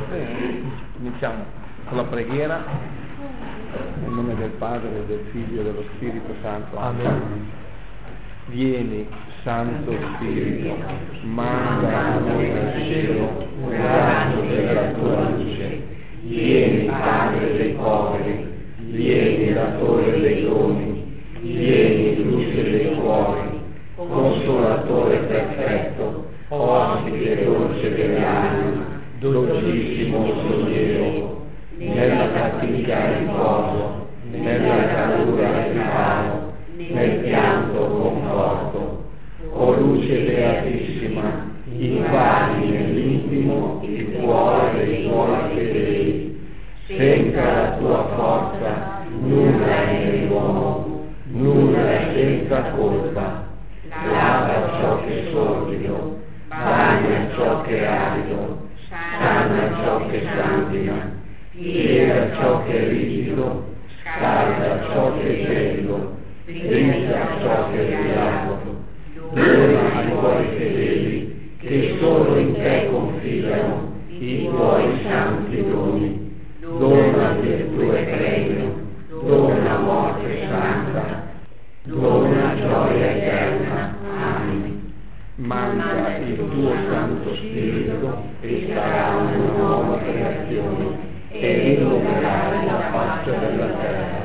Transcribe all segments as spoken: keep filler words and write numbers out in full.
Eh, iniziamo con la preghiera nel nome del Padre, del Figlio e dello Spirito Santo. Amen. Vieni, Santo Spirito, manda a noi dal cielo un raggio della tua luce. Vieni, Padre dei poveri, vieni, datore dei doni, vieni, luce dei cuori, consolatore perfetto, ospite dolce dell'anima, dolcissimo sollievo, nella fatica riposo, nella calura riparo, nel pianto conforto. O luce beatissima, invadi nell'intimo il cuore dei tuoi fedeli. Senza la tua forza nulla è nell'uomo, nulla è senza colpa. Lava ciò che è sordido, bagna ciò che è arido, sana ciò che sanguina, piega ciò che è rigido, scalda ciò che è gelido, drizza ciò che è rilato. Dona ai tuoi fedeli, che solo in te confidano, i tuoi santi doni. Dona virtù e premio, dona morte santa, dona gioia eterna. Amen. Manda il tuo Santo Spirito e sarà una nuova creazione e rinnoverai la faccia della terra.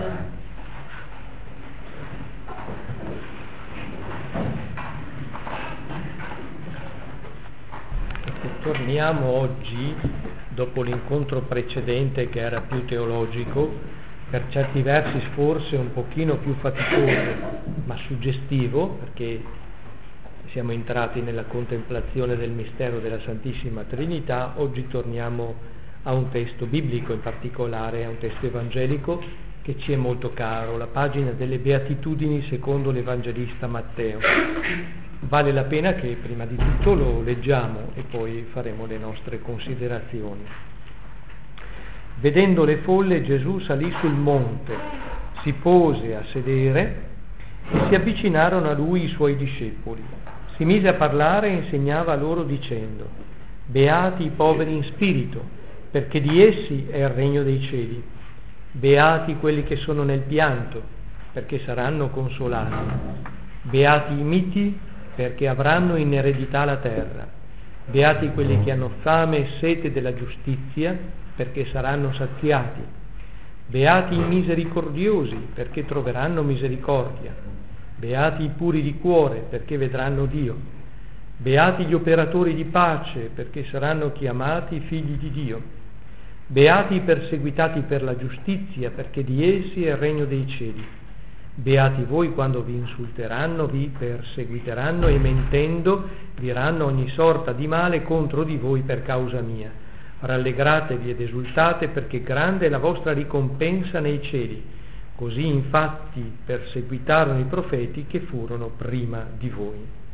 Torniamo oggi, dopo l'incontro precedente che era più teologico, per certi versi forse un pochino più faticoso, ma suggestivo, perché siamo entrati nella contemplazione del mistero della Santissima Trinità. Oggi torniamo a un testo biblico, in particolare a un testo evangelico che ci è molto caro, la pagina delle Beatitudini secondo l'Evangelista Matteo. Vale la pena che prima di tutto lo leggiamo e poi faremo le nostre considerazioni. Vedendo le folle, Gesù salì sul monte, si pose a sedere e si avvicinarono a lui i suoi discepoli. Si mise a parlare e insegnava loro dicendo: Beati i poveri in spirito, perché di essi è il regno dei cieli. Beati quelli che sono nel pianto, perché saranno consolati. Beati i miti, perché avranno in eredità la terra. Beati quelli che hanno fame e sete della giustizia, perché saranno saziati. Beati i misericordiosi, perché troveranno misericordia. Beati i puri di cuore, perché vedranno Dio. Beati gli operatori di pace, perché saranno chiamati figli di Dio. Beati i perseguitati per la giustizia, perché di essi è il regno dei cieli. Beati voi quando vi insulteranno, vi perseguiteranno e mentendo diranno ogni sorta di male contro di voi per causa mia. Rallegratevi ed esultate, perché grande è la vostra ricompensa nei cieli. Così infatti perseguitarono i profeti che furono prima di voi.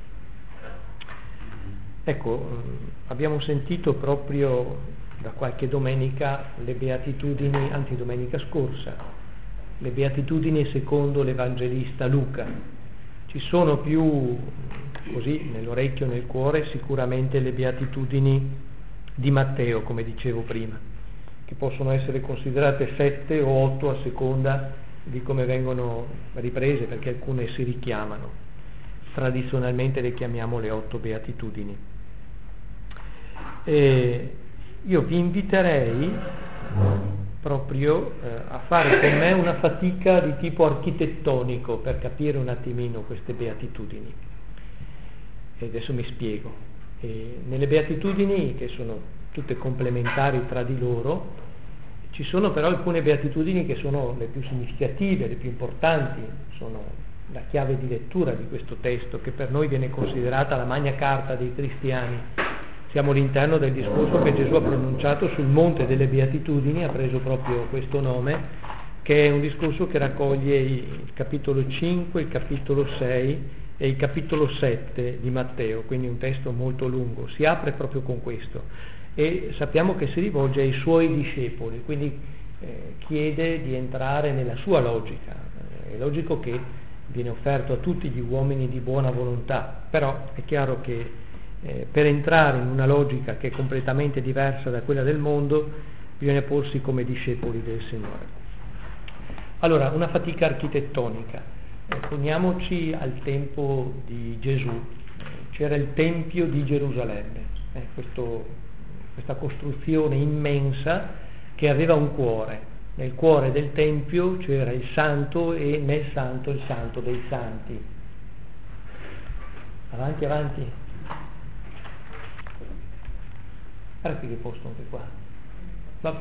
Ecco, abbiamo sentito proprio da qualche domenica le beatitudini, anzi domenica scorsa, le beatitudini secondo l'Evangelista Luca. Ci sono più, così nell'orecchio, nel cuore, sicuramente le beatitudini di Matteo, come dicevo prima, che possono essere considerate sette o otto a seconda di come vengono riprese, perché alcune si richiamano. Tradizionalmente le chiamiamo le otto beatitudini. E io vi inviterei proprio eh, a fare con me una fatica di tipo architettonico per capire un attimino queste beatitudini. E adesso mi spiego. E nelle beatitudini, che sono tutte complementari tra di loro, ci sono però alcune beatitudini che sono le più significative, le più importanti, sono la chiave di lettura di questo testo, che per noi viene considerata la Magna Carta dei cristiani. Siamo all'interno del discorso che Gesù ha pronunciato sul Monte delle Beatitudini, ha preso proprio questo nome, che è un discorso che raccoglie il capitolo cinque, il capitolo sei e il capitolo sette di Matteo, quindi un testo molto lungo. Si apre proprio con questo e sappiamo che si rivolge ai suoi discepoli, quindi eh, chiede di entrare nella sua logica. È logico che viene offerto a tutti gli uomini di buona volontà, però è chiaro che eh, per entrare in una logica che è completamente diversa da quella del mondo, bisogna porsi come discepoli del Signore. Allora, una fatica architettonica. Eh, poniamoci al tempo di Gesù. C'era il Tempio di Gerusalemme, eh, questo, questa costruzione immensa che aveva un cuore. Nel cuore del Tempio c'era il Santo e nel Santo il Santo dei Santi. Avanti, avanti. Guarda che posto anche qua. Vabbè.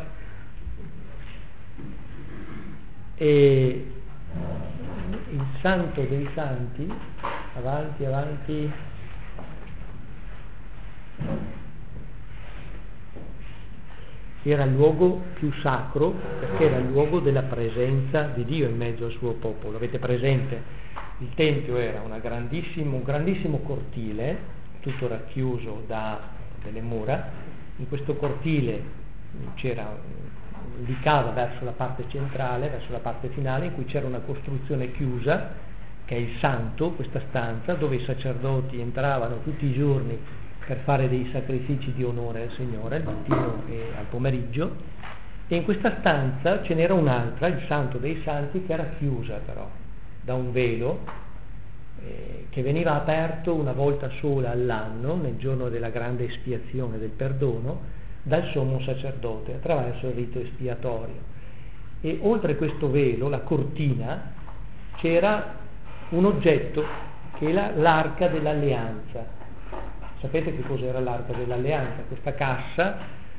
E il Santo dei Santi, avanti, avanti. Era il luogo più sacro perché era il luogo della presenza di Dio in mezzo al suo popolo. Avete presente? Il Tempio era una grandissimo, un grandissimo cortile, tutto racchiuso da delle mura. In questo cortile c'era, indicava verso la parte centrale, verso la parte finale, in cui c'era una costruzione chiusa, che è il Santo, questa stanza, dove i sacerdoti entravano tutti i giorni per fare dei sacrifici di onore al Signore, al mattino e al pomeriggio, e in questa stanza ce n'era un'altra, il Santo dei Santi, che era chiusa però da un velo eh, che veniva aperto una volta sola all'anno, nel giorno della grande espiazione del perdono, dal sommo sacerdote attraverso il rito espiatorio. E oltre questo velo, la cortina, c'era un oggetto che era l'arca dell'alleanza. Sapete che cos'era l'arca dell'alleanza? Questa cassa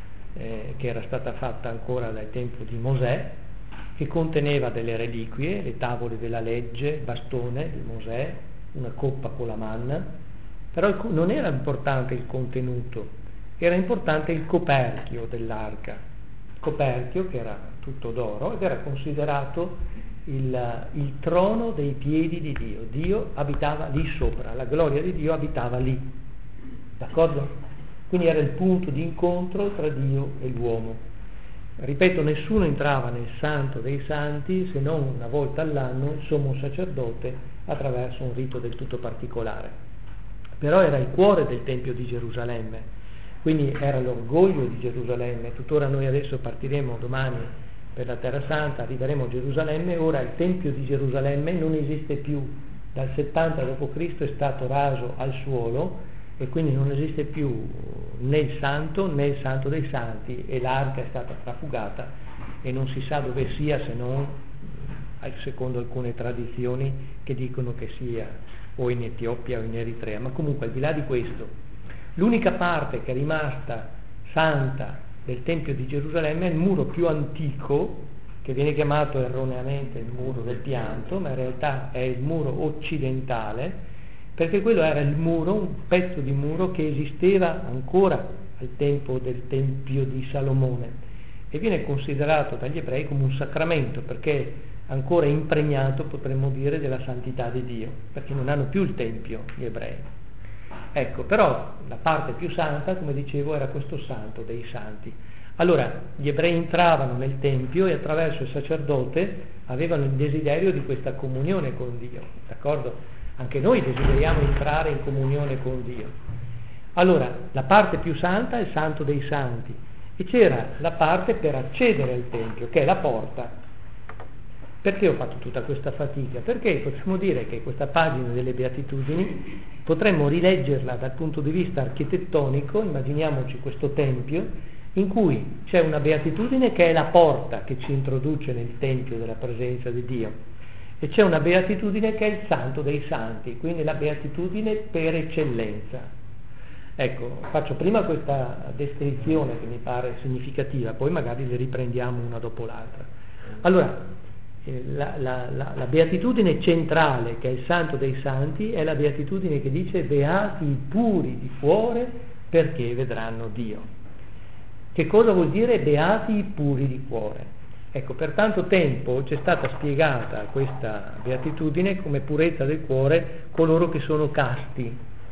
eh, che era stata fatta ancora dal tempo di Mosè, che conteneva delle reliquie, le tavole della legge, il bastone di Mosè, una coppa con la manna, però il, non era importante il contenuto, era importante il coperchio dell'arca, il coperchio che era tutto d'oro ed era considerato il, il trono dei piedi di Dio. Dio abitava lì sopra, la gloria di Dio abitava lì. D'accordo? Quindi era il punto di incontro tra Dio e l'uomo. Ripeto, nessuno entrava nel Santo dei Santi se non una volta all'anno il sommo sacerdote attraverso un rito del tutto particolare. Però era il cuore del Tempio di Gerusalemme, quindi era l'orgoglio di Gerusalemme. Tuttora noi adesso partiremo domani per la Terra Santa, arriveremo a Gerusalemme. Ora il Tempio di Gerusalemme non esiste più, dal settanta dopo Cristo è stato raso al suolo, e quindi non esiste più né il Santo né il Santo dei Santi, e l'arca è stata trafugata e non si sa dove sia, se non secondo alcune tradizioni che dicono che sia o in Etiopia o in Eritrea. Ma comunque, al di là di questo, l'unica parte che è rimasta santa del Tempio di Gerusalemme è il muro più antico, che viene chiamato erroneamente il muro del pianto, ma in realtà è il muro occidentale, perché quello era il muro, un pezzo di muro che esisteva ancora al tempo del Tempio di Salomone, e viene considerato dagli ebrei come un sacramento, perché ancora impregnato, potremmo dire, della santità di Dio, perché non hanno più il Tempio gli ebrei. Ecco, però la parte più santa, come dicevo, era questo Santo dei Santi. Allora, gli ebrei entravano nel Tempio e attraverso il sacerdote avevano il desiderio di questa comunione con Dio, d'accordo? Anche noi desideriamo entrare in comunione con Dio. Allora, la parte più santa è il Santo dei Santi, e c'era la parte per accedere al Tempio, che è la porta. Perché ho fatto tutta questa fatica? Perché potremmo dire che questa pagina delle Beatitudini potremmo rileggerla dal punto di vista architettonico. Immaginiamoci questo Tempio in cui c'è una beatitudine che è la porta che ci introduce nel Tempio della presenza di Dio, e c'è una beatitudine che è il Santo dei Santi, quindi la beatitudine per eccellenza. Ecco, faccio prima questa descrizione che mi pare significativa, poi magari le riprendiamo una dopo l'altra. Allora, eh, la, la, la, la beatitudine centrale, che è il Santo dei Santi, è la beatitudine che dice: beati i puri di cuore, perché vedranno Dio. Che cosa vuol dire beati i puri di cuore? Ecco, per tanto tempo ci è stata spiegata questa beatitudine come purezza del cuore coloro che sono casti.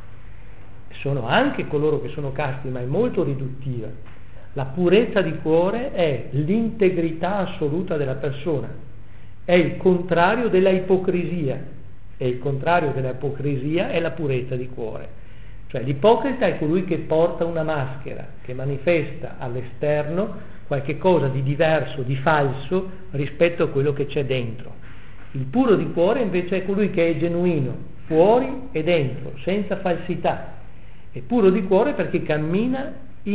Sono anche coloro che sono casti, ma è molto riduttiva. La purezza di cuore è l'integrità assoluta della persona, è il contrario della ipocrisia, e il contrario della ipocrisia è la purezza di cuore. Cioè l'ipocrita è colui che porta una maschera, che manifesta all'esterno qualche cosa di diverso, di falso rispetto a quello che c'è dentro. Il puro di cuore invece è colui che è genuino, fuori e dentro, senza falsità. È puro di cuore perché cammina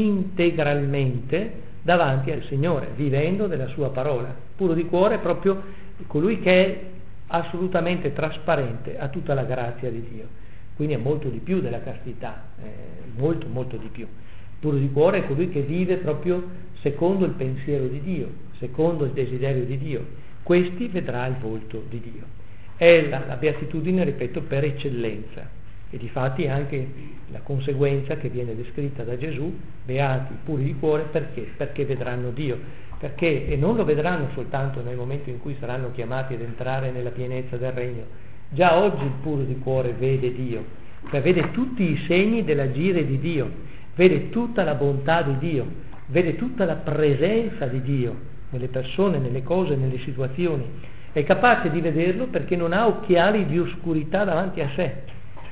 integralmente davanti al Signore, vivendo della sua parola. Puro di cuore è proprio colui che è assolutamente trasparente a tutta la grazia di Dio. Quindi è molto di più della castità, eh, molto molto di più. Puro di cuore è colui che vive proprio secondo il pensiero di Dio, secondo il desiderio di Dio. Questi vedrà il volto di Dio. È la, la beatitudine, ripeto, per eccellenza. E difatti anche la conseguenza che viene descritta da Gesù: beati puri di cuore, perché? Perché vedranno Dio. Perché, e non lo vedranno soltanto nel momento in cui saranno chiamati ad entrare nella pienezza del regno. Già oggi il puro di cuore vede Dio, cioè vede tutti i segni dell'agire di Dio, vede tutta la bontà di Dio, vede tutta la presenza di Dio nelle persone, nelle cose, nelle situazioni. È capace di vederlo perché non ha occhiali di oscurità davanti a sé,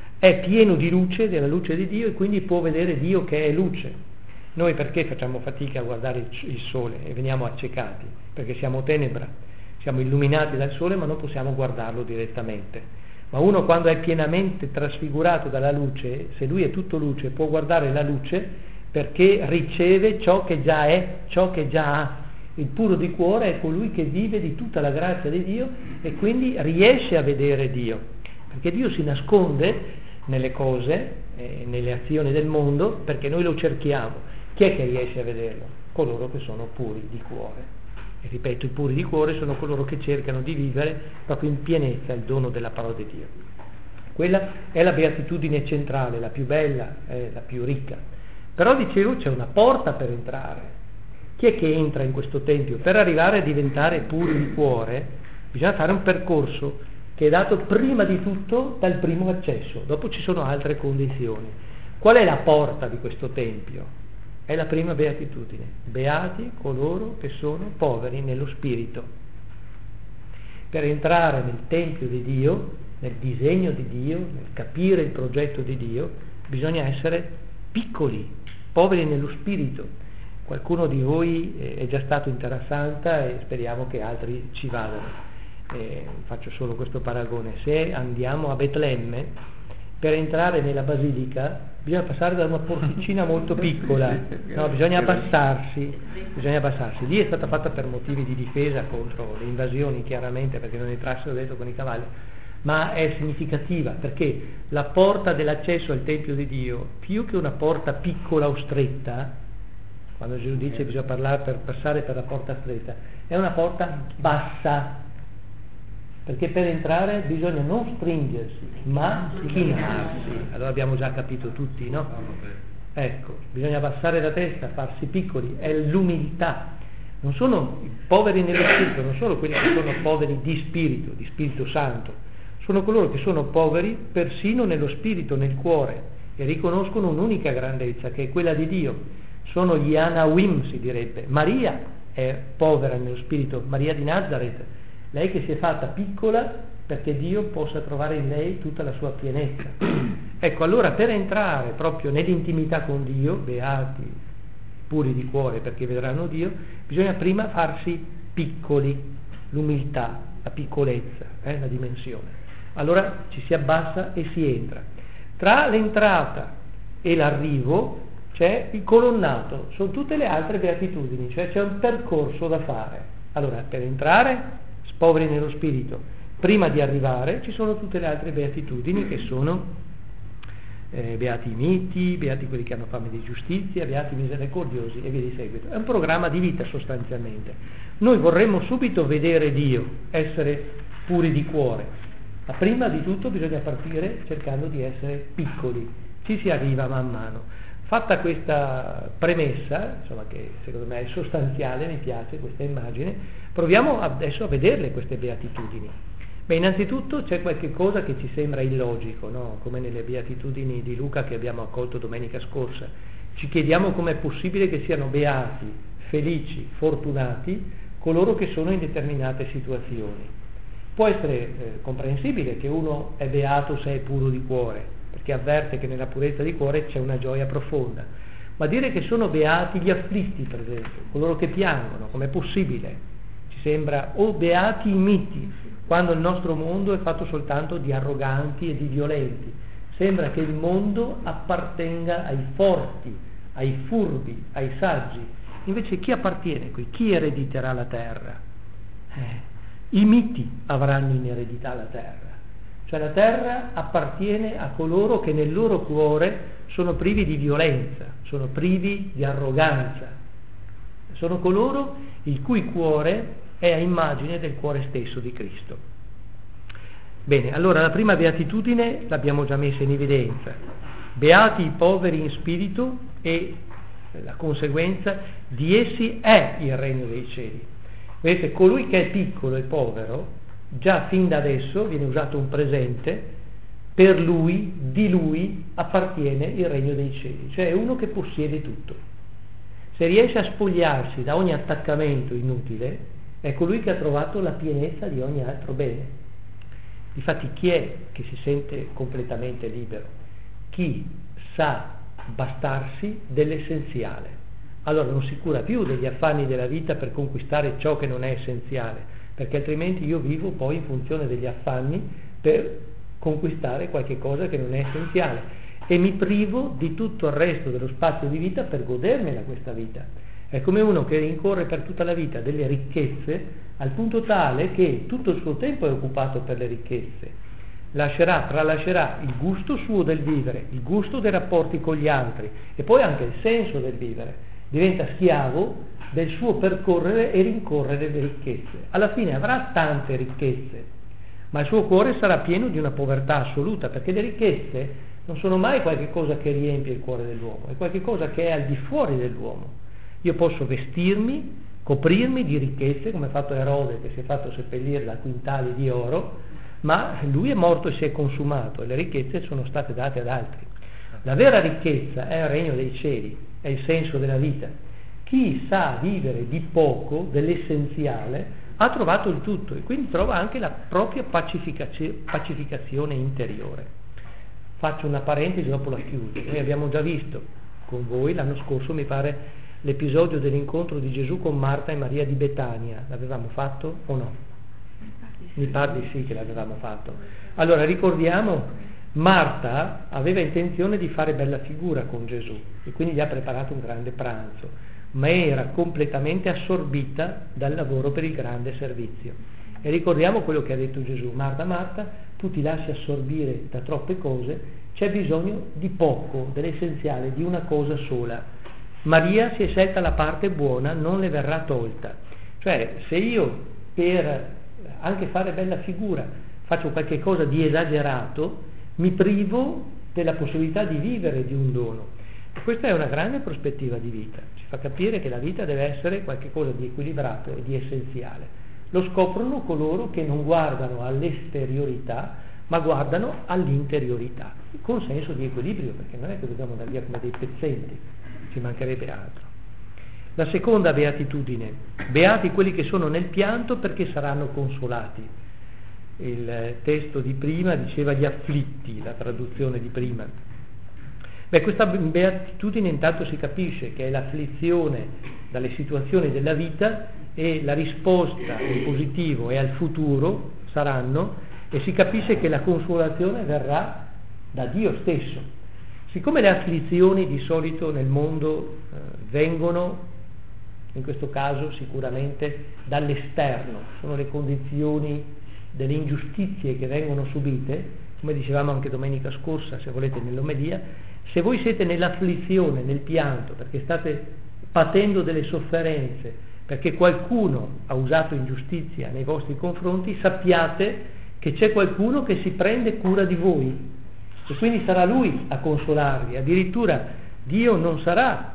è pieno di luce, della luce di Dio, e quindi può vedere Dio che è luce. Noi perché facciamo fatica a guardare il sole e veniamo accecati? Perché siamo tenebra, siamo illuminati dal sole ma non possiamo guardarlo direttamente. Ma uno, quando è pienamente trasfigurato dalla luce, se lui è tutto luce, può guardare la luce perché riceve ciò che già è, ciò che già ha. Il puro di cuore è colui che vive di tutta la grazia di Dio e quindi riesce a vedere Dio, perché Dio si nasconde nelle cose, eh, nelle azioni del mondo, perché noi lo cerchiamo. Chi è che riesce a vederlo? Coloro che sono puri di cuore. E ripeto, i puri di cuore sono coloro che cercano di vivere proprio in pienezza il dono della parola di Dio. Quella è la beatitudine centrale, la più bella, eh, la più ricca. Però dicevo, c'è una porta per entrare. Chi è che entra in questo tempio? Per arrivare a diventare puri di cuore bisogna fare un percorso che è dato prima di tutto dal primo accesso, dopo ci sono altre condizioni. Qual è la porta di questo tempio? È la prima beatitudine: beati coloro che sono poveri nello spirito. Per entrare nel tempio di Dio, nel disegno di Dio, nel capire il progetto di Dio, bisogna essere piccoli, poveri nello spirito. Qualcuno di voi è già stato in Terra Santa e speriamo che altri ci vadano. Eh, faccio solo questo paragone: se andiamo a Betlemme, per entrare nella basilica bisogna passare da una porticina molto piccola, no, bisogna abbassarsi, bisogna abbassarsi. Lì è stata fatta per motivi di difesa contro le invasioni, chiaramente, perché non entrassero dentro con i cavalli, ma è significativa perché la porta dell'accesso al Tempio di Dio, più che una porta piccola o stretta, quando Gesù dice bisogna parlare per passare per la porta stretta, è una porta bassa, perché per entrare bisogna non stringersi, ma chinarsi. Allora abbiamo già capito tutti, no? Ecco, bisogna abbassare la testa, farsi piccoli, è l'umiltà. Non sono i poveri nello spirito, non sono quelli che sono poveri di spirito, di Spirito Santo, sono coloro che sono poveri persino nello spirito, nel cuore, e riconoscono un'unica grandezza, che è quella di Dio. Sono gli Anawim, si direbbe. Maria è povera nello spirito, Maria di Nazareth, lei che si è fatta piccola perché Dio possa trovare in lei tutta la sua pienezza. Ecco, allora per entrare proprio nell'intimità con Dio, beati puri di cuore perché vedranno Dio, bisogna prima farsi piccoli, l'umiltà, la piccolezza, eh, la dimensione. Allora ci si abbassa e si entra. Tra l'entrata e l'arrivo c'è il colonnato, sono tutte le altre beatitudini, cioè c'è un percorso da fare. Allora, per entrare, poveri nello spirito, prima di arrivare ci sono tutte le altre beatitudini che sono eh, beati i miti, beati quelli che hanno fame di giustizia, beati i misericordiosi e via di seguito. È un programma di vita sostanzialmente. Noi vorremmo subito vedere Dio, essere puri di cuore, ma prima di tutto bisogna partire cercando di essere piccoli, ci si arriva man mano. Fatta questa premessa, insomma, che secondo me è sostanziale, mi piace questa immagine, proviamo adesso a vederle queste beatitudini. Beh, innanzitutto c'è qualche cosa che ci sembra illogico, no? Come nelle beatitudini di Luca che abbiamo accolto domenica scorsa. Ci chiediamo com'è possibile che siano beati, felici, fortunati coloro che sono in determinate situazioni. Può essere eh, comprensibile che uno è beato se è puro di cuore, perché avverte che nella purezza di cuore c'è una gioia profonda. Ma dire che sono beati gli afflitti, per esempio, coloro che piangono, com'è possibile? Ci sembra, o beati i miti, quando il nostro mondo è fatto soltanto di arroganti e di violenti. Sembra che il mondo appartenga ai forti, ai furbi, ai saggi. Invece chi appartiene qui? Chi erediterà la terra? Eh, I miti avranno in eredità la terra. Cioè la terra appartiene a coloro che nel loro cuore sono privi di violenza, sono privi di arroganza. Sono coloro il cui cuore è a immagine del cuore stesso di Cristo. Bene, allora la prima beatitudine l'abbiamo già messa in evidenza. Beati i poveri in spirito, e la conseguenza di essi è il regno dei cieli. Vedete, colui che è piccolo e povero, già fin da adesso viene usato un presente, per lui, di lui appartiene il regno dei cieli, cioè è uno che possiede tutto. Se riesce a spogliarsi da ogni attaccamento inutile, è colui che ha trovato la pienezza di ogni altro bene. Difatti chi è che si sente completamente libero? Chi sa bastarsi dell'essenziale. Allora non si cura più degli affanni della vita per conquistare ciò che non è essenziale, perché altrimenti io vivo poi in funzione degli affanni per conquistare qualche cosa che non è essenziale e mi privo di tutto il resto dello spazio di vita per godermela questa vita. È come uno che rincorre per tutta la vita delle ricchezze al punto tale che tutto il suo tempo è occupato per le ricchezze. Lascerà, tralascerà il gusto suo del vivere, il gusto dei rapporti con gli altri e poi anche il senso del vivere. Diventa schiavo del suo percorrere e rincorrere le ricchezze. Alla fine avrà tante ricchezze, ma il suo cuore sarà pieno di una povertà assoluta, perché le ricchezze non sono mai qualche cosa che riempie il cuore dell'uomo, è qualche cosa che è al di fuori dell'uomo. Io posso vestirmi, coprirmi di ricchezze, come ha fatto Erode, che si è fatto seppellire da quintali di oro, ma lui è morto e si è consumato, e le ricchezze sono state date ad altri. La vera ricchezza è il regno dei cieli, è il senso della vita. Chi sa vivere di poco, dell'essenziale, ha trovato il tutto e quindi trova anche la propria pacificazio- pacificazione interiore. Faccio una parentesi, dopo la chiudo. Noi abbiamo già visto con voi l'anno scorso, mi pare, l'episodio dell'incontro di Gesù con Marta e Maria di Betania. L'avevamo fatto o no? Mi pare di sì che l'avevamo fatto. Allora ricordiamo, Marta aveva intenzione di fare bella figura con Gesù e quindi gli ha preparato un grande pranzo, ma era completamente assorbita dal lavoro per il grande servizio. E ricordiamo quello che ha detto Gesù: Marta, Marta, tu ti lasci assorbire da troppe cose, c'è bisogno di poco, dell'essenziale, di una cosa sola. Maria si è scelta la parte buona, non le verrà tolta. Cioè, se io per anche fare bella figura faccio qualche cosa di esagerato, mi privo della possibilità di vivere di un dono. E questa è una grande prospettiva di vita, ci fa capire che la vita deve essere qualche cosa di equilibrato e di essenziale. Lo scoprono coloro che non guardano all'esteriorità, ma guardano all'interiorità, con senso di equilibrio, perché non è che dobbiamo andare via come dei pezzenti, ci mancherebbe altro. La seconda beatitudine: beati quelli che sono nel pianto, perché saranno consolati. Il testo di prima diceva gli afflitti, la traduzione di prima. Beh, questa beatitudine intanto si capisce che è l'afflizione dalle situazioni della vita, e la risposta in positivo e al futuro saranno, e si capisce che la consolazione verrà da Dio stesso. Siccome le afflizioni di solito nel mondo eh, vengono, in questo caso sicuramente dall'esterno, sono le condizioni delle ingiustizie che vengono subite, come dicevamo anche domenica scorsa, se volete, nell'omelia. Se voi siete nell'afflizione, nel pianto, perché state patendo delle sofferenze, perché qualcuno ha usato ingiustizia nei vostri confronti, sappiate che c'è qualcuno che si prende cura di voi e quindi sarà Lui a consolarvi. Addirittura Dio non sarà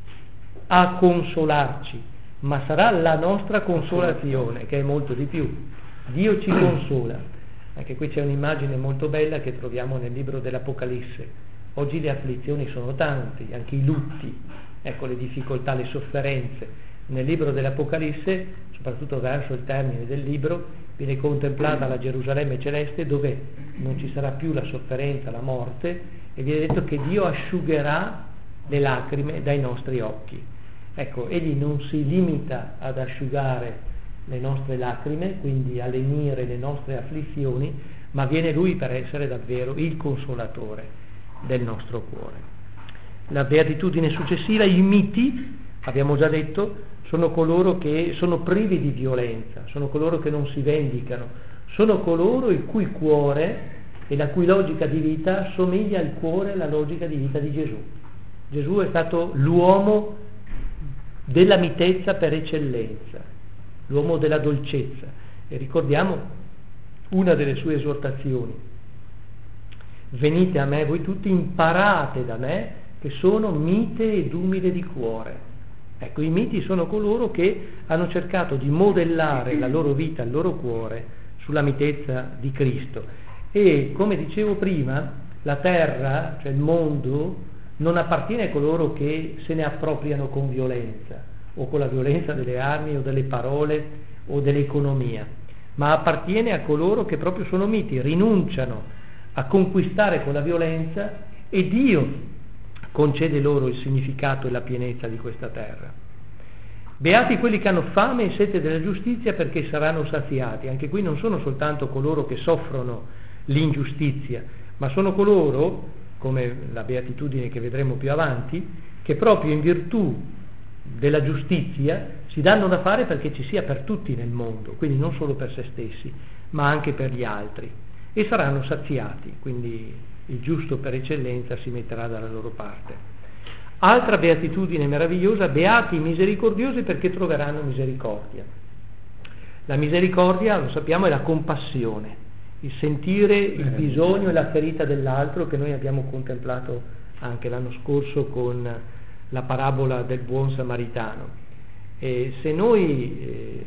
a consolarci, ma sarà la nostra consolazione, che è molto di più. Dio ci consola. Anche qui c'è un'immagine molto bella che troviamo nel libro dell'Apocalisse. Oggi le afflizioni sono tante, anche i lutti, ecco, le difficoltà, le sofferenze, Nel libro dell'Apocalisse, soprattutto verso il termine del libro, viene contemplata la Gerusalemme celeste dove non ci sarà più la sofferenza, la morte, e viene detto che Dio asciugherà le lacrime dai nostri occhi. Ecco, egli non si limita ad asciugare le nostre lacrime, quindi a lenire le nostre afflizioni, ma viene Lui per essere davvero il consolatore del nostro cuore. La beatitudine successiva, i miti, abbiamo già detto, sono coloro che sono privi di violenza, sono coloro che non si vendicano, sono coloro il cui cuore e la cui logica di vita somiglia al cuore e alla logica di vita di Gesù. Gesù è stato l'uomo della mitezza per eccellenza, l'uomo della dolcezza, e ricordiamo una delle sue esortazioni: venite a me voi tutti, imparate da me che sono mite ed umile di cuore. Ecco, i miti sono coloro che hanno cercato di modellare la loro vita, il loro cuore sulla mitezza di Cristo. E come dicevo prima, la terra, cioè il mondo, non appartiene a coloro che se ne appropriano con violenza o con la violenza delle armi o delle parole o dell'economia, ma appartiene a coloro che proprio sono miti, rinunciano a conquistare con la violenza e Dio concede loro il significato e la pienezza di questa terra. Beati quelli che hanno fame e sete della giustizia, perché saranno saziati. Anche qui non sono soltanto coloro che soffrono l'ingiustizia, ma sono coloro, come la beatitudine che vedremo più avanti, che proprio in virtù della giustizia si danno da fare perché ci sia per tutti nel mondo, quindi non solo per se stessi, ma anche per gli altri, e saranno saziati, quindi il giusto per eccellenza si metterà dalla loro parte. Altra beatitudine meravigliosa: beati i misericordiosi, perché troveranno misericordia. La misericordia, lo sappiamo, è la compassione, il sentire il bisogno e la ferita dell'altro, che noi abbiamo contemplato anche l'anno scorso con la parabola del buon samaritano. E se noi eh,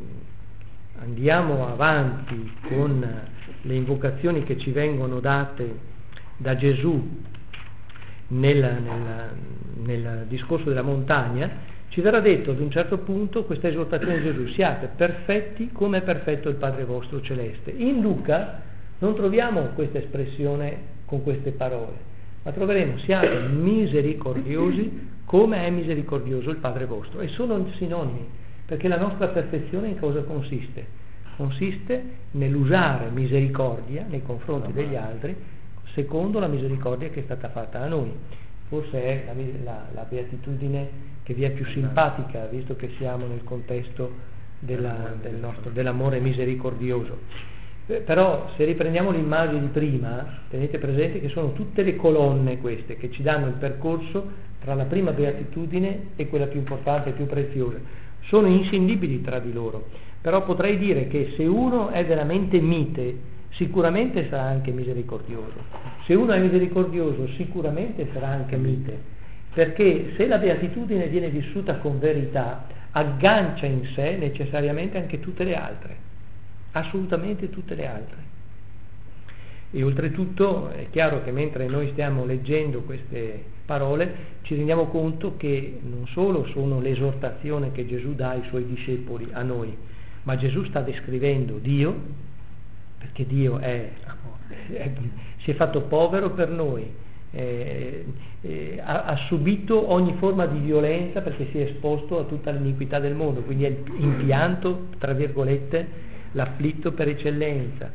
andiamo avanti con le invocazioni che ci vengono date da Gesù nel, nel, nel discorso della montagna, ci verrà detto ad un certo punto questa esortazione di Gesù: siate perfetti come è perfetto il Padre vostro celeste. In Luca non troviamo questa espressione con queste parole, ma troveremo siate misericordiosi come è misericordioso il Padre vostro, e sono sinonimi, perché la nostra perfezione in cosa consiste? Consiste nell'usare misericordia nei confronti degli altri secondo la misericordia che è stata fatta a noi. Forse è la, la, la beatitudine che vi è più simpatica, visto che siamo nel contesto della, del nostro, dell'amore misericordioso. Eh, però se riprendiamo l'immagine di prima, tenete presente che sono tutte le colonne queste che ci danno il percorso tra la prima beatitudine e quella più importante e più preziosa. Sono inscindibili tra di loro, però potrei dire che se uno è veramente mite, sicuramente sarà anche misericordioso. Se uno è misericordioso, sicuramente sarà anche mite, perché se la beatitudine viene vissuta con verità, aggancia in sé necessariamente anche tutte le altre, assolutamente tutte le altre. E oltretutto è chiaro che mentre noi stiamo leggendo queste parole ci rendiamo conto che non solo sono l'esortazione che Gesù dà ai suoi discepoli, a noi, ma Gesù sta descrivendo Dio, perché Dio è, è, si è fatto povero per noi, è, è, ha, ha subito ogni forma di violenza perché si è esposto a tutta l'iniquità del mondo, quindi è il pianto, tra virgolette, l'afflitto per eccellenza,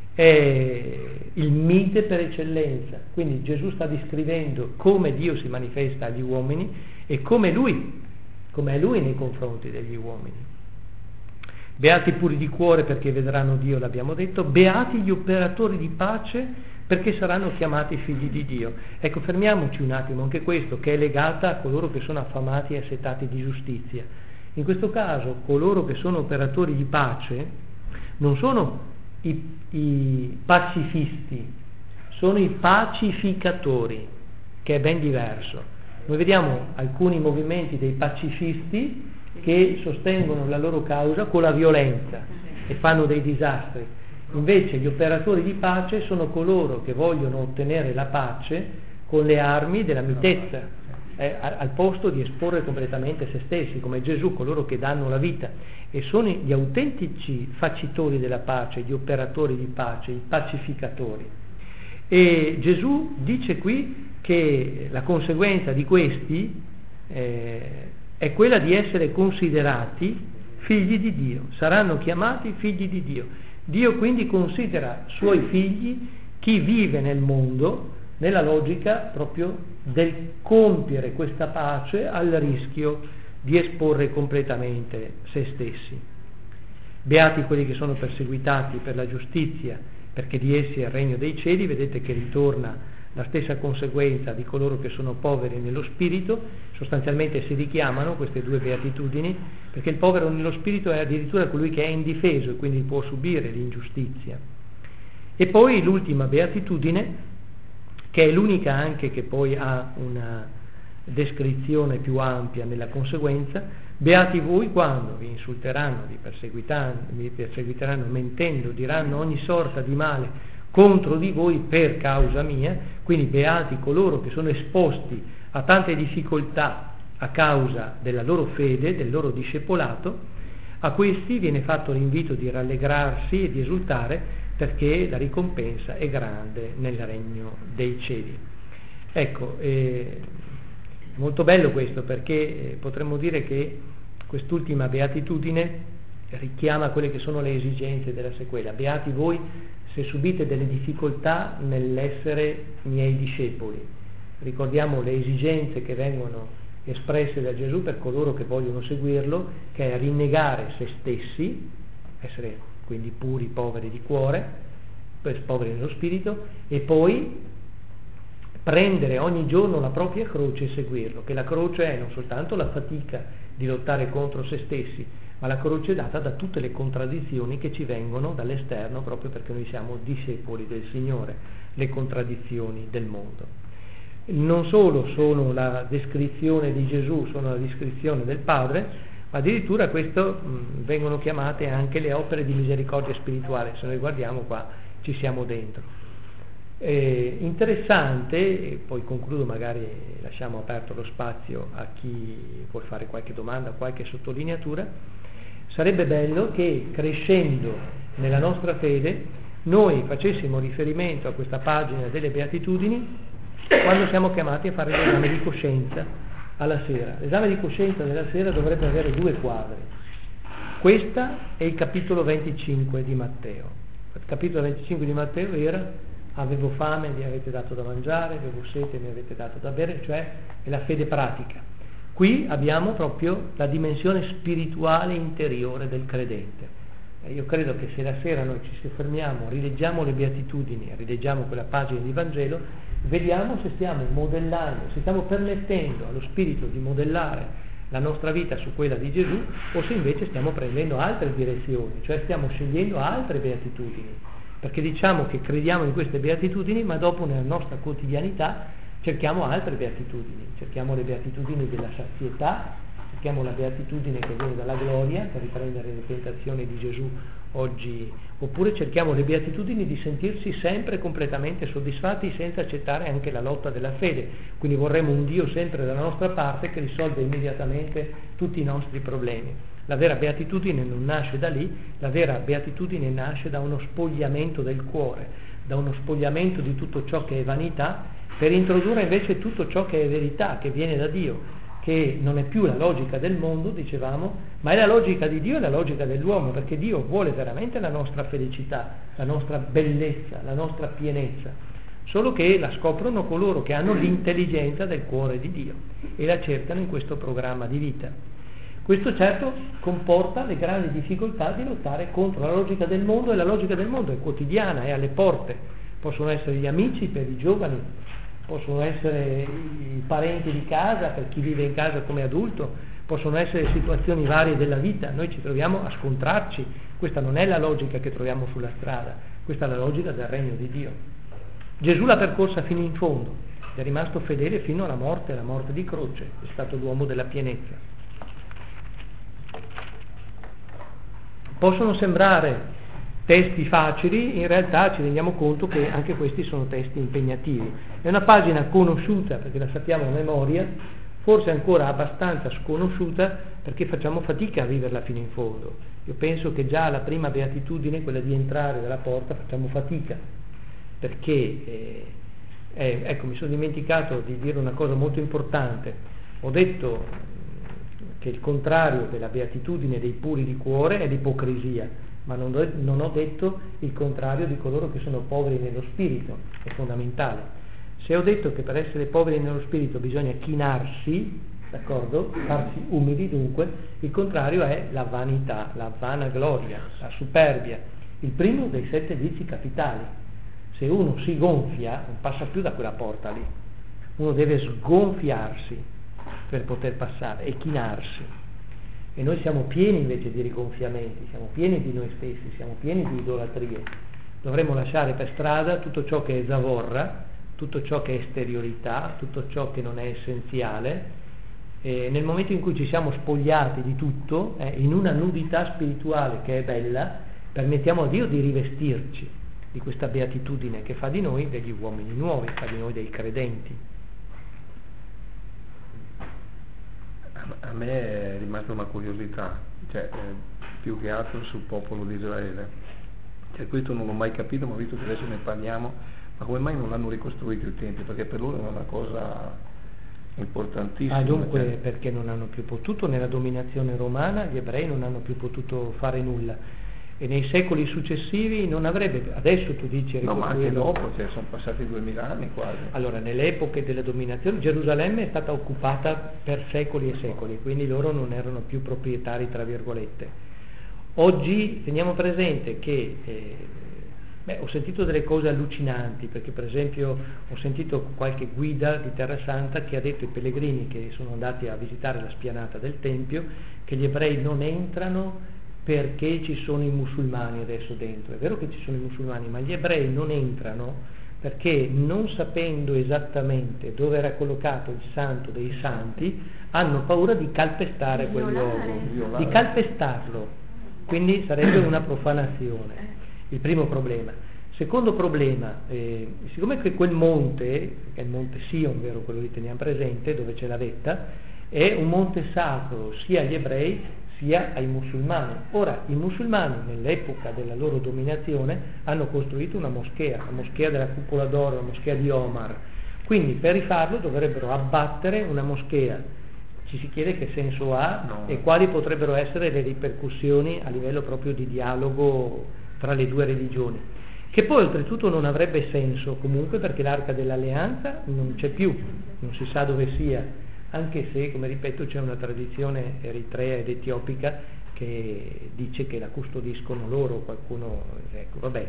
è il mite per eccellenza. Quindi Gesù sta descrivendo come Dio si manifesta agli uomini e come Lui, come è Lui nei confronti degli uomini. Beati i puri di cuore, perché vedranno Dio, l'abbiamo detto. Beati gli operatori di pace, perché saranno chiamati figli di Dio. Ecco, fermiamoci un attimo, anche questo che è legata a coloro che sono affamati e assetati di giustizia. In questo caso coloro che sono operatori di pace non sono i, i pacifisti, sono i pacificatori, che è ben diverso. Noi vediamo alcuni movimenti dei pacifisti che sostengono la loro causa con la violenza e fanno dei disastri. Invece gli operatori di pace sono coloro che vogliono ottenere la pace con le armi della mitezza, eh, al posto di esporre completamente se stessi, come Gesù, coloro che danno la vita e sono gli autentici facitori della pace, gli operatori di pace, i pacificatori. E Gesù dice qui che la conseguenza di questi eh, è quella di essere considerati figli di Dio, saranno chiamati figli di Dio. Dio quindi considera suoi figli chi vive nel mondo nella logica proprio del compiere questa pace al rischio di esporre completamente se stessi. Beati quelli che sono perseguitati per la giustizia, perché di essi è il regno dei cieli. Vedete che ritorna la stessa conseguenza di coloro che sono poveri nello spirito, sostanzialmente si richiamano queste due beatitudini, perché il povero nello spirito è addirittura colui che è indifeso e quindi può subire l'ingiustizia. E poi l'ultima beatitudine, che è l'unica anche che poi ha una descrizione più ampia nella conseguenza: beati voi quando vi insulteranno, vi perseguiteranno, vi perseguiteranno mentendo, diranno ogni sorta di male contro di voi per causa mia. Quindi beati coloro che sono esposti a tante difficoltà a causa della loro fede, del loro discepolato. A questi viene fatto l'invito di rallegrarsi e di esultare, perché la ricompensa è grande nel regno dei cieli. Ecco, eh, molto bello questo, perché eh, potremmo dire che quest'ultima beatitudine richiama quelle che sono le esigenze della sequela. Beati voi se subite delle difficoltà nell'essere miei discepoli. Ricordiamo le esigenze che vengono espresse da Gesù per coloro che vogliono seguirlo, che è rinnegare se stessi, essere quindi puri, poveri di cuore, poveri nello spirito, e poi prendere ogni giorno la propria croce e seguirlo, che la croce è non soltanto la fatica di lottare contro se stessi, ma la croce è data da tutte le contraddizioni che ci vengono dall'esterno, proprio perché noi siamo discepoli del Signore, le contraddizioni del mondo. Non solo sono la descrizione di Gesù, sono la descrizione del Padre, ma addirittura questo mh, vengono chiamate anche le opere di misericordia spirituale. Se noi guardiamo qua ci siamo dentro. Eh, interessante, e poi concludo, magari lasciamo aperto lo spazio a chi vuol fare qualche domanda, qualche sottolineatura. Sarebbe bello che, crescendo nella nostra fede, noi facessimo riferimento a questa pagina delle beatitudini quando siamo chiamati a fare l'esame di coscienza alla sera. L'esame di coscienza della sera dovrebbe avere due quadri. Questa è il capitolo venticinque di Matteo. Il capitolo venticinque di Matteo era: avevo fame, mi avete dato da mangiare, avevo sete, mi avete dato da bere, cioè è la fede pratica. Qui abbiamo proprio la dimensione spirituale interiore del credente. E io credo che se la sera noi ci soffermiamo, rileggiamo le beatitudini, rileggiamo quella pagina di Vangelo, vediamo se stiamo modellando, se stiamo permettendo allo Spirito di modellare la nostra vita su quella di Gesù, o se invece stiamo prendendo altre direzioni, cioè stiamo scegliendo altre beatitudini, perché diciamo che crediamo in queste beatitudini, ma dopo nella nostra quotidianità cerchiamo altre beatitudini, cerchiamo le beatitudini della sazietà, cerchiamo la beatitudine che viene dalla gloria, per riprendere le tentazioni di Gesù oggi, oppure cerchiamo le beatitudini di sentirsi sempre completamente soddisfatti senza accettare anche la lotta della fede. Quindi vorremmo un Dio sempre dalla nostra parte che risolve immediatamente tutti i nostri problemi. La vera beatitudine non nasce da lì, la vera beatitudine nasce da uno spogliamento del cuore, da uno spogliamento di tutto ciò che è vanità, per introdurre invece tutto ciò che è verità, che viene da Dio, che non è più la logica del mondo, dicevamo, ma è la logica di Dio e la logica dell'uomo, perché Dio vuole veramente la nostra felicità, la nostra bellezza, la nostra pienezza, solo che la scoprono coloro che hanno l'intelligenza del cuore di Dio e la cercano in questo programma di vita. Questo certo comporta le grandi difficoltà di lottare contro la logica del mondo, e la logica del mondo è quotidiana, è alle porte. Possono essere gli amici per i giovani, possono essere i parenti di casa per chi vive in casa come adulto, possono essere situazioni varie della vita. Noi ci troviamo a scontrarci. Questa non è la logica che troviamo sulla strada, questa è la logica del regno di Dio. Gesù l'ha percorsa fino in fondo, è rimasto fedele fino alla morte, alla morte di croce, è stato l'uomo della pienezza. Possono sembrare testi facili, in realtà ci rendiamo conto che anche questi sono testi impegnativi. È una pagina conosciuta perché la sappiamo a memoria, forse ancora abbastanza sconosciuta perché facciamo fatica a viverla fino in fondo. Io penso che già la prima beatitudine, quella di entrare dalla porta, facciamo fatica, perché eh, eh, ecco, mi sono dimenticato di dire una cosa molto importante. Ho detto che il contrario della beatitudine dei puri di cuore è l'ipocrisia, ma non, do, non ho detto il contrario di coloro che sono poveri nello spirito, è fondamentale. Se ho detto che per essere poveri nello spirito bisogna chinarsi, d'accordo? Farsi umili, dunque, il contrario è la vanità, la vanagloria, la superbia, il primo dei sette vizi capitali. Se uno si gonfia, non passa più da quella porta lì, uno deve sgonfiarsi per poter passare e chinarsi. E noi siamo pieni invece di rigonfiamenti, siamo pieni di noi stessi, siamo pieni di idolatrie. Dovremmo lasciare per strada tutto ciò che è zavorra, tutto ciò che è esteriorità, tutto ciò che non è essenziale. E nel momento in cui ci siamo spogliati di tutto, eh, in una nudità spirituale che è bella, permettiamo a Dio di rivestirci di questa beatitudine che fa di noi degli uomini nuovi, fa di noi dei credenti. A me è rimasta una curiosità, cioè eh, più che altro sul popolo di Israele. Cioè, questo non l'ho mai capito, ma visto che adesso ne parliamo, ma come mai non l'hanno ricostruito il tempio? Perché per loro è una cosa importantissima. Ah, dunque, cioè... perché non hanno più potuto, nella dominazione romana gli ebrei non hanno più potuto fare nulla. E nei secoli successivi non avrebbe, adesso tu dici no, ma anche dopo, cioè sono passati duemila anni quasi. Allora, nelle epoche della dominazione Gerusalemme è stata occupata per secoli e secoli, quindi loro non erano più proprietari, tra virgolette. Oggi teniamo presente che eh, beh, ho sentito delle cose allucinanti, perché per esempio ho sentito qualche guida di Terra Santa che ha detto ai pellegrini che sono andati a visitare la spianata del Tempio che gli ebrei non entrano perché ci sono i musulmani adesso dentro. È vero che ci sono i musulmani, ma gli ebrei non entrano perché, non sapendo esattamente dove era collocato il santo dei santi, hanno paura di calpestare quel luogo, di calpestarlo, quindi sarebbe una profanazione. Il primo problema. Secondo problema, eh, siccome che quel monte, che è il monte Sion, vero, quello che teniamo presente, dove c'è la vetta, è un monte sacro sia agli ebrei sia ai musulmani. Ora, i musulmani nell'epoca della loro dominazione hanno costruito una moschea, la moschea della cupola d'oro, la moschea di Omar. Quindi per rifarlo dovrebbero abbattere una moschea. Ci si chiede che senso ha no. e quali potrebbero essere le ripercussioni a livello proprio di dialogo tra le due religioni. Che poi oltretutto non avrebbe senso comunque, perché l'Arca dell'Alleanza non c'è più, non si sa dove sia. Anche se, come ripeto, c'è una tradizione eritrea ed etiopica che dice che la custodiscono loro, qualcuno, ecco, vabbè.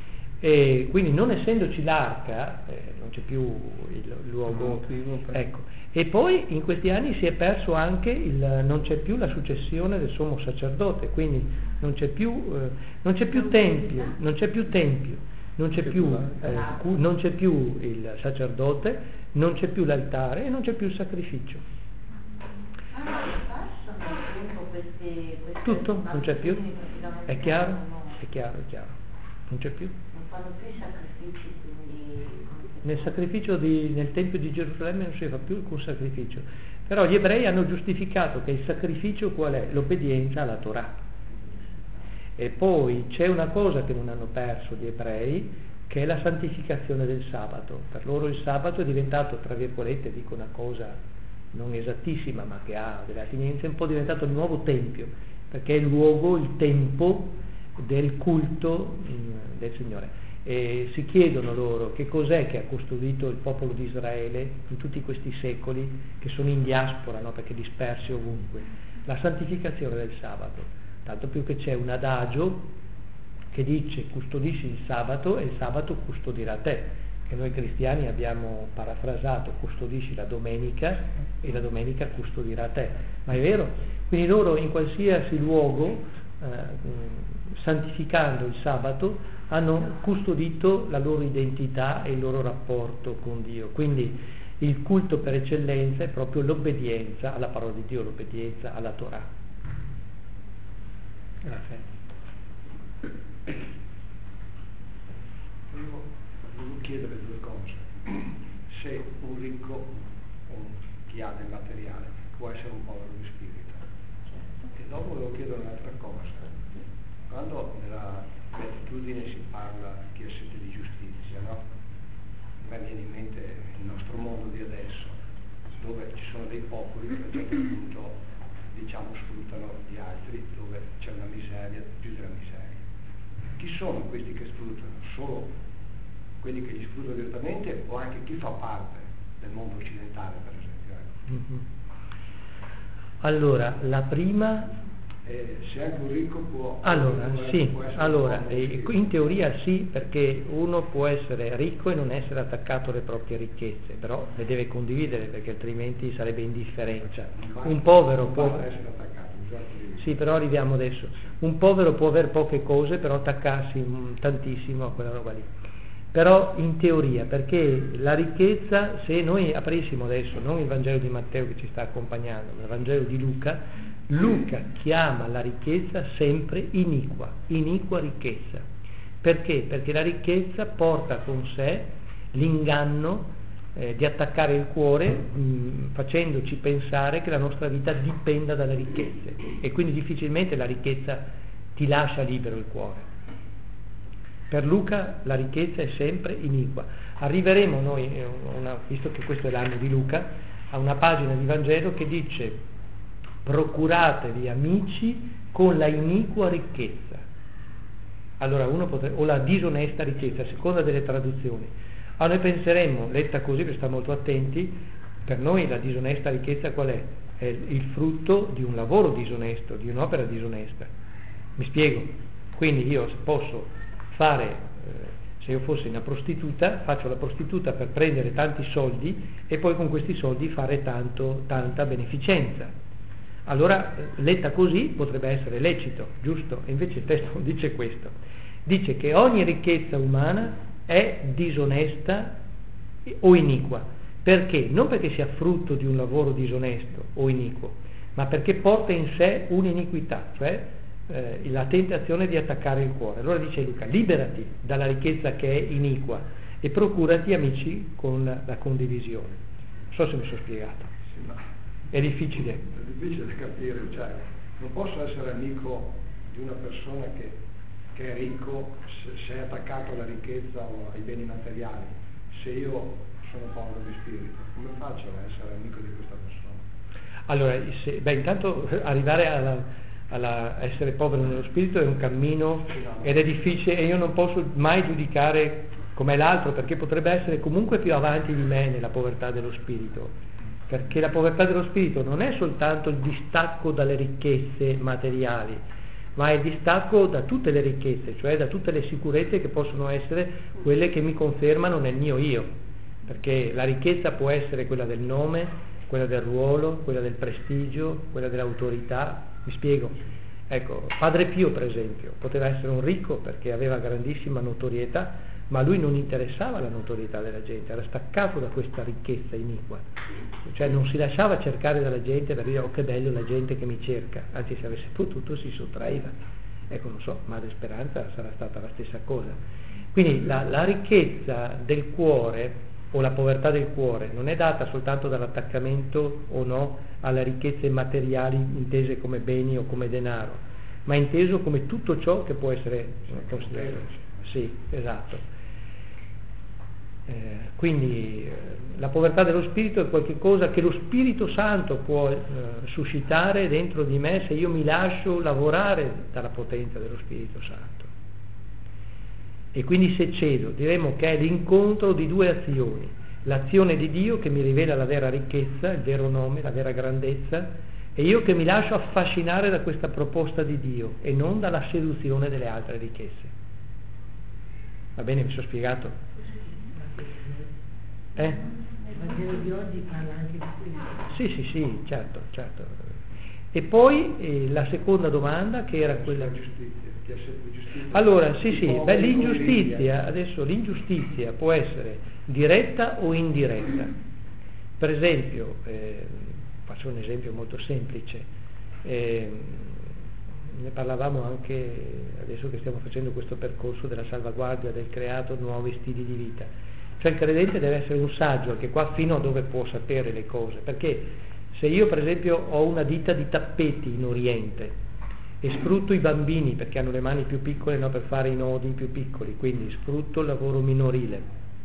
E quindi non essendoci l'arca, eh, non c'è più il luogo, ecco. E poi in questi anni si è perso anche, il, non c'è più la successione del sommo sacerdote, quindi non c'è più, eh, non c'è più tempio, non c'è più tempio. Non c'è, più, eh, non c'è più il sacerdote, non c'è più l'altare e non c'è più il sacrificio. Ah, ma passano tempo questi, questi Tutto, non c'è più. È chiaro? No. È chiaro, è chiaro. Non c'è più. Non fanno più i sacrifici, quindi... Nel sacrificio di, nel Tempio di Gerusalemme non si fa più alcun sacrificio. Però gli ebrei hanno giustificato che il sacrificio qual è? L'obbedienza alla Torah. E poi c'è una cosa che non hanno perso gli ebrei, che è la santificazione del sabato. Per loro il sabato è diventato, tra virgolette, dico una cosa non esattissima, ma che ha delle attinenze, è un po' diventato il nuovo tempio, perché è il luogo, il tempo del culto mh, del Signore. E si chiedono loro che cos'è che ha custodito il popolo di Israele in tutti questi secoli, che sono in diaspora, no? Perché dispersi ovunque. La santificazione del sabato. Tanto più che c'è un adagio che dice custodisci il sabato e il sabato custodirà te, che noi cristiani abbiamo parafrasato custodisci la domenica e la domenica custodirà te. Ma è vero? Quindi loro in qualsiasi luogo, eh, santificando il sabato, hanno custodito la loro identità e il loro rapporto con Dio. Quindi il culto per eccellenza è proprio l'obbedienza alla parola di Dio, l'obbedienza alla Torah. Grazie. Volevo chiedere due cose. Se un ricco, un chi ha del materiale può essere un povero di spirito. E dopo volevo chiedere un'altra cosa. Quando nella beatitudine si parla chi ha sete di giustizia, no? A me viene in mente il nostro mondo di adesso, dove ci sono dei popoli che a un certo punto, diciamo, sfruttano gli altri, dove c'è una miseria più della miseria. Chi sono questi che sfruttano? Solo quelli che li sfruttano direttamente o anche chi fa parte del mondo occidentale, per esempio? Mm-hmm. Allora, la prima... Eh, se anche un ricco può... Allora, può, sì, può allora, eh, in teoria sì, perché uno può essere ricco e non essere attaccato alle proprie ricchezze, però le deve condividere, perché altrimenti sarebbe indifferenza. Un povero può... essere attaccato, sì, però arriviamo adesso. Un povero può avere poche cose, però attaccarsi mh, tantissimo a quella roba lì. Però in teoria, perché la ricchezza, se noi aprissimo adesso, non il Vangelo di Matteo che ci sta accompagnando, ma il Vangelo di Luca, Luca chiama la ricchezza sempre iniqua, iniqua ricchezza. Perché? Perché la ricchezza porta con sé l'inganno eh, di attaccare il cuore, mh, facendoci pensare che la nostra vita dipenda dalle ricchezze, e quindi difficilmente la ricchezza ti lascia libero il cuore. Per Luca la ricchezza è sempre iniqua. Arriveremo noi, una, visto che questo è l'anno di Luca, a una pagina di Vangelo che dice: procuratevi amici con la iniqua ricchezza. Allora uno potrebbe, o la disonesta ricchezza, a seconda delle traduzioni. Allora noi penseremmo, letta così per stare molto attenti, per noi la disonesta ricchezza qual è? È il frutto di un lavoro disonesto, di un'opera disonesta. Mi spiego? Quindi io posso fare, eh, se io fossi una prostituta, faccio la prostituta per prendere tanti soldi e poi con questi soldi fare tanto, tanta beneficenza. Allora, letta così potrebbe essere lecito, giusto? E invece il testo dice questo. Dice che ogni ricchezza umana è disonesta o iniqua. Perché? Non perché sia frutto di un lavoro disonesto o iniquo, ma perché porta in sé un'iniquità, cioè eh, la tentazione di attaccare il cuore. Allora dice Luca: liberati dalla ricchezza che è iniqua e procurati amici con la, la condivisione. Non so se mi sono spiegato. Sì, ma è difficile. È difficile da capire, cioè non posso essere amico di una persona che, che è ricco se, se è attaccato alla ricchezza o ai beni materiali, se io sono povero di spirito. Come faccio ad essere amico di questa persona? Allora, se, beh, intanto arrivare alla, alla essere povero nello spirito è un cammino ed è difficile, e io non posso mai giudicare com'è l'altro, perché potrebbe essere comunque più avanti di me nella povertà dello spirito. Perché la povertà dello spirito non è soltanto il distacco dalle ricchezze materiali, ma è il distacco da tutte le ricchezze, cioè da tutte le sicurezze che possono essere quelle che mi confermano nel mio io. Perché la ricchezza può essere quella del nome, quella del ruolo, quella del prestigio, quella dell'autorità. Mi spiego? Ecco, Padre Pio per esempio poteva essere un ricco perché aveva grandissima notorietà, ma a lui non interessava la notorietà della gente, era staccato da questa ricchezza iniqua, cioè non si lasciava cercare dalla gente per dire oh che bello la gente che mi cerca, anzi se avesse potuto si sottraeva. Ecco, non so, Madre Speranza sarà stata la stessa cosa. Quindi la, la ricchezza del cuore o la povertà del cuore non è data soltanto dall'attaccamento o no alle ricchezze materiali intese come beni o come denaro, ma inteso come tutto ciò che può essere considerato. Sì, esatto. Eh, quindi eh, la povertà dello spirito è qualcosa che lo Spirito Santo può eh, suscitare dentro di me se io mi lascio lavorare dalla potenza dello Spirito Santo. E quindi se cedo, diremo che è l'incontro di due azioni: l'azione di Dio che mi rivela la vera ricchezza, il vero nome, la vera grandezza, e io che mi lascio affascinare da questa proposta di Dio e non dalla seduzione delle altre ricchezze. Va bene, mi sono spiegato? Eh? Il Vangelo di oggi parla anche di questo. Sì, sì, sì, certo, certo. E poi eh, la seconda domanda che era quella... Giustizia. Giustizia. Allora, sì, sì, beh, l'ingiustizia, adesso l'ingiustizia può essere diretta o indiretta. Per esempio, eh, faccio un esempio molto semplice, eh, ne parlavamo anche adesso che stiamo facendo questo percorso della salvaguardia del creato, nuovi stili di vita. Cioè il credente deve essere un saggio, anche qua fino a dove può sapere le cose, perché se io per esempio ho una ditta di tappeti in Oriente e sfrutto i bambini perché hanno le mani più piccole, no, per fare i nodi più piccoli, quindi sfrutto il lavoro minorile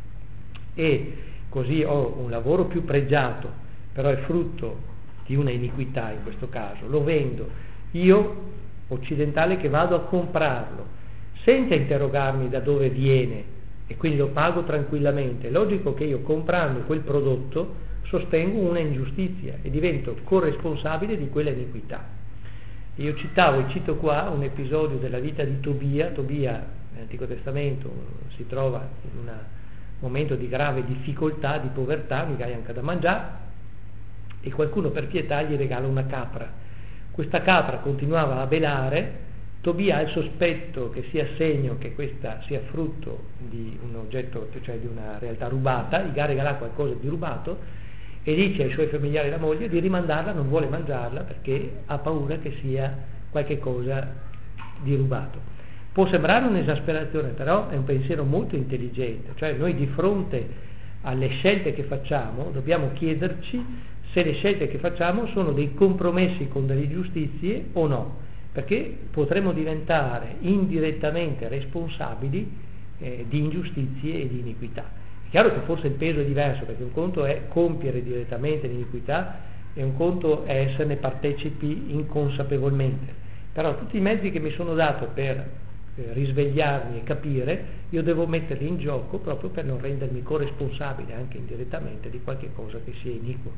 e così ho un lavoro più pregiato, però è frutto di una iniquità in questo caso, lo vendo, io occidentale che vado a comprarlo senza interrogarmi da dove viene e quindi lo pago tranquillamente, è logico che io comprando quel prodotto sostengo una ingiustizia e divento corresponsabile di quella iniquità. Io citavo e cito qua un episodio della vita di Tobia. Tobia nell'Antico Testamento si trova in un momento di grave difficoltà, di povertà, mica hai anche da mangiare, e qualcuno per pietà gli regala una capra. Questa capra continuava a belare, Tobia ha il sospetto che sia segno che questa sia frutto di un oggetto, cioè di una realtà rubata, gli regala qualcosa di rubato e dice ai suoi familiari e alla moglie di rimandarla, non vuole mangiarla perché ha paura che sia qualche cosa di rubato. Può sembrare un'esasperazione, però è un pensiero molto intelligente, cioè noi di fronte alle scelte che facciamo dobbiamo chiederci se le scelte che facciamo sono dei compromessi con delle ingiustizie o no, perché potremmo diventare indirettamente responsabili eh, di ingiustizie e di iniquità. È chiaro che forse il peso è diverso, perché un conto è compiere direttamente l'iniquità e un conto è esserne partecipi inconsapevolmente, però tutti i mezzi che mi sono dato per eh, risvegliarmi e capire, io devo metterli in gioco proprio per non rendermi corresponsabile anche indirettamente di qualche cosa che sia iniquo.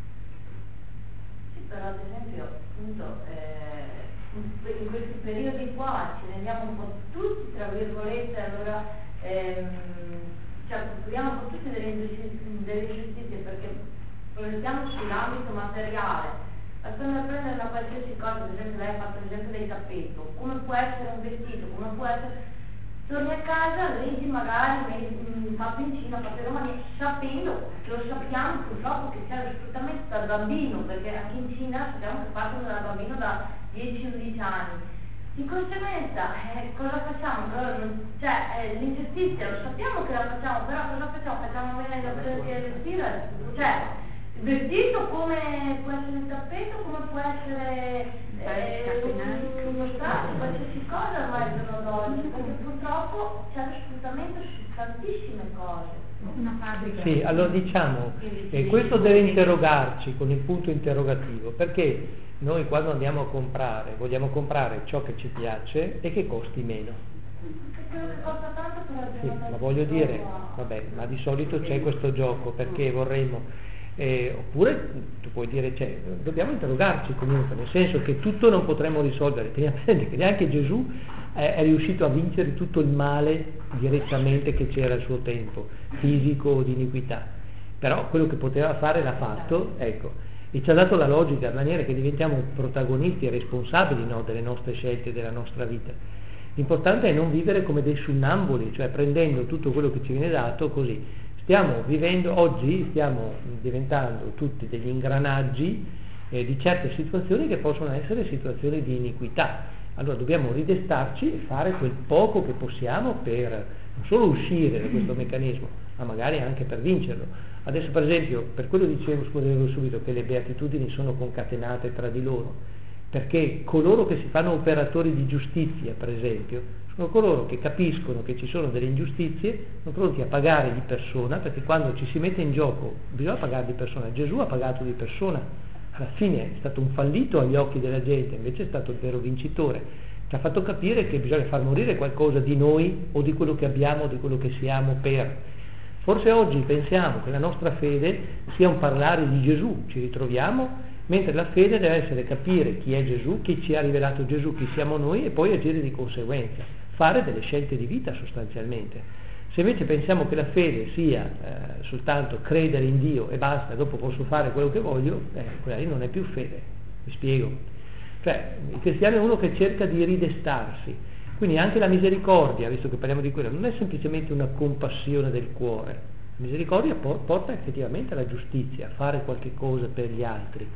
Sì, però ad esempio appunto eh... in questi periodi qua ci rendiamo un po' tutti, tra virgolette, allora ehm, cioè costruiamo un po' tutti delle ingiustizie perché proiettiamo sull'ambito materiale. Basta andare a prendere una qualsiasi cosa, ad esempio lei ha fatto l'esempio del tappeto, come può essere un vestito, come può essere... Torni a casa, leggi magari fatto in Cina, fatto in Romania, sapendo che lo sappiamo purtroppo che c'è lo sfruttamento dal bambino, perché anche in Cina sappiamo che partono dal bambino da dieci undici anni. Di conseguenza, eh, cosa facciamo? Cioè, eh, l'ingiustizia lo sappiamo che la facciamo, però cosa facciamo? Facciamo bene le opere di vestire? Cioè, il vestito come può essere il tappeto, come può essere eh, uno strato, qualsiasi cosa ormai al giorno d'oggi, perché purtroppo c'è lo sfruttamento su tantissime cose. Una fabbrica. Sì, allora diciamo, eh, questo deve interrogarci con il punto interrogativo, perché noi quando andiamo a comprare, vogliamo comprare ciò che ci piace e che costi meno. Quello che costa tanto però Sì, ma voglio dire, vabbè, ma di solito c'è questo gioco, perché vorremmo... Eh, oppure tu puoi dire, cioè, dobbiamo interrogarci comunque, nel senso che tutto non potremo risolvere. Teniamo presente che neanche Gesù è, è riuscito a vincere tutto il male direttamente che c'era al suo tempo, fisico o di iniquità, però quello che poteva fare l'ha fatto, ecco, e ci ha dato la logica, in maniera che diventiamo protagonisti e responsabili, no, delle nostre scelte, della nostra vita. L'importante è non vivere come dei sonnambuli, cioè prendendo tutto quello che ci viene dato così. Stiamo vivendo, oggi stiamo diventando tutti degli ingranaggi eh, di certe situazioni che possono essere situazioni di iniquità. Allora dobbiamo ridestarci e fare quel poco che possiamo per non solo uscire da questo meccanismo, ma magari anche per vincerlo. Adesso per esempio, per quello dicevo, scusatevo subito, che le beatitudini sono concatenate tra di loro, perché coloro che si fanno operatori di giustizia, per esempio, sono coloro che capiscono che ci sono delle ingiustizie, sono pronti a pagare di persona, perché quando ci si mette in gioco bisogna pagare di persona. Gesù ha pagato di persona, alla fine è stato un fallito agli occhi della gente, invece è stato il vero vincitore. Ci ha fatto capire che bisogna far morire qualcosa di noi o di quello che abbiamo o di quello che siamo per. Forse oggi pensiamo che la nostra fede sia un parlare di Gesù, ci ritroviamo, mentre la fede deve essere capire chi è Gesù, chi ci ha rivelato Gesù, chi siamo noi e poi agire di conseguenza, fare delle scelte di vita sostanzialmente. Se invece pensiamo che la fede sia eh, soltanto credere in Dio e basta, e dopo posso fare quello che voglio, eh, quella lì non è più fede, mi spiego. Cioè, il cristiano è uno che cerca di ridestarsi, quindi anche la misericordia, visto che parliamo di quella, non è semplicemente una compassione del cuore, la misericordia porta effettivamente alla giustizia, a fare qualche cosa per gli altri.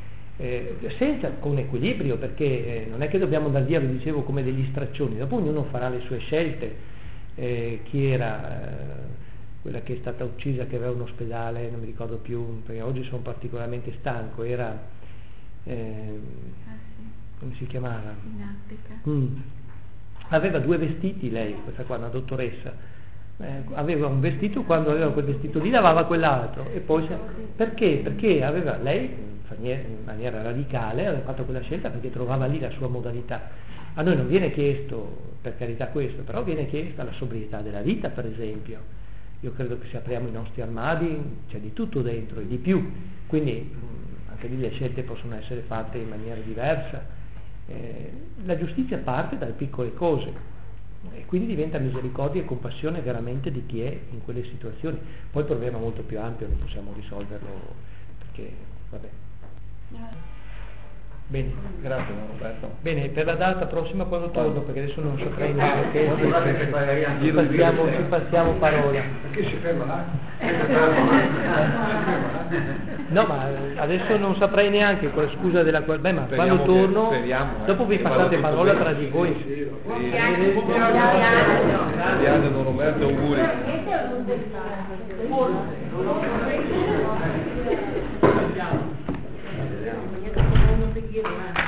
Eh, senza, con equilibrio, perché eh, non è che dobbiamo andare via, vi dicevo, come degli straccioni, dopo ognuno farà le sue scelte. Eh, chi era eh, quella che è stata uccisa, che aveva un ospedale, non mi ricordo più, perché oggi sono particolarmente stanco, era, eh, come si chiamava? In Africa. Mm. Aveva due vestiti lei, questa qua, una dottoressa. Eh, aveva un vestito, quando aveva quel vestito lì lavava quell'altro, e poi perché? Perché aveva lei in maniera radicale aveva fatto quella scelta perché trovava lì la sua modalità. A noi non viene chiesto, per carità, questo, però viene chiesta la sobrietà della vita, per esempio. Io credo che se apriamo i nostri armadi c'è di tutto dentro e di più, quindi mh, anche lì le scelte possono essere fatte in maniera diversa. Eh, la giustizia parte dalle piccole cose e quindi diventa misericordia e compassione veramente di chi è in quelle situazioni. Poi il problema è molto più ampio, non possiamo risolverlo perché, vabbè. Bene, Grazie Roberto. bene, per la data prossima quando torno, perché adesso non saprei neanche, ci Giro di passiamo, vite. ci passiamo parola. Perché si ferma là? No, ma adesso non saprei neanche, con la scusa della qual- beh, ma Speriamo quando che- torno, speriamo, eh, dopo vi che vada passate tutto parola bene. tra di voi. Diana, Don Roberto, auguri. Vediamo. Uno che chiede, va.